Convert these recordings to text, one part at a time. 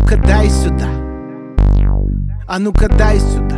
ну-ка дай сюда. А ну-ка дай сюда.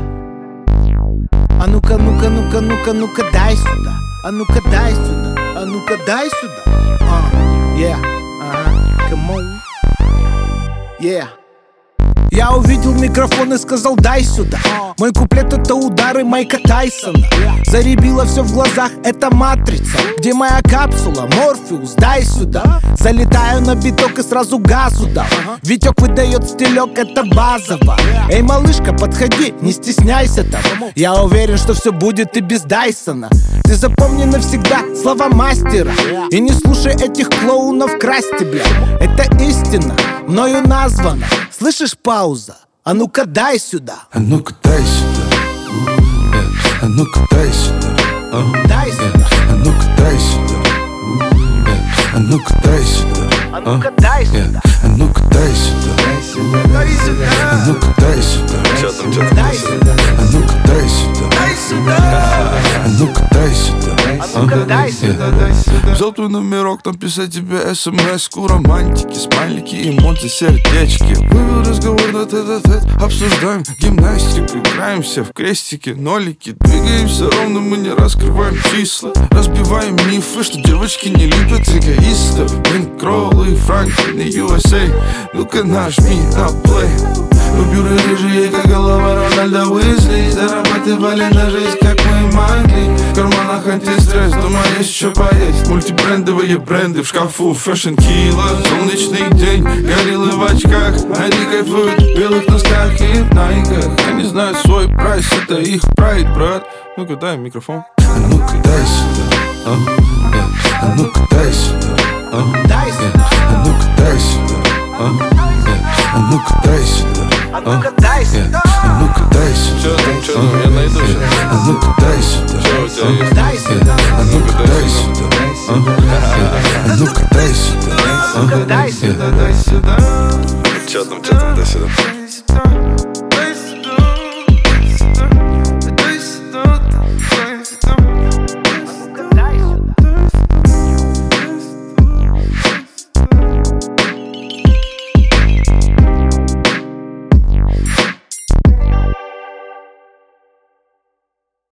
А ну-ка, ну-ка, ну-ка, ну-ка, ну-ка дай сюда. А ну-ка дай сюда. А ну-ка дай сюда. Yeah, come on. Yeah. Я увидел микрофон и сказал: дай сюда. Мой куплет — это удары Майка Тайсона. Заребило все в глазах, это матрица. Где моя капсула? Морфеус, дай сюда. Залетаю на биток и сразу газу дал. Витек выдает стилек, это базово. Эй, малышка, подходи, не стесняйся там. Я уверен, что все будет и без Дайсона. Ты запомни навсегда слова мастера. И не слушай этих клоунов, красти, бля. Это истина, мною названа. Слышишь, пауза? А ну-ка дай сюда. А ну-ка дай сюда. А ну-ка дай сюда. Дай сюда. А ну-ка дай сюда. А ну-ка дай сюда. А ну-ка дай сюда. А ну-ка дай сюда. Дай сюда. А ну-ка дай сюда. Дай сюда. А ну-ка дай сюда. Дай сюда. А ну-ка дай сюда. А ну-ка дай сюда. Взял твой номерок, написать тебе смс-ку, романтики, смайлики, эмодзи, сердечки. Вывел разговор на тет-а-тет, обсуждаем гимнастику, играемся в крестики, нолики. Двигаемся ровно, мы не раскрываем числа. Разбиваем мифы, что девочки не любят эгоистов. Бенкроллы, Франклин и USA. Ну-ка нажми на плей. Купюры рыжие, как голова Рональда Уизли. Зарабатывали на жизнь, как мы могли. В карманах антистресс, дома есть что поесть. Мультибрендовые бренды в шкафу, Fashion Killa. Солнечный день, гориллы в очках. Они кайфуют в белых носках и в найках. Они знают свой прайс, это их прайд, брат. Ну-ка дай микрофон. А ну-ка дай сюда. А ну-ка дай сюда. Дай сюда. А ну-ка дай сюда. А ну-ка дай сюда. А ну-ка дай сюда. А ну-ка дай сюда. Чё там, я найду сейчас. А ну-ка дай сюда. Чё у тебя есть? Дай сюда. А ну-ка дай сюда. А ну-ка дай сюда. А ну-ка дай сюда. Чё там, дай сюда.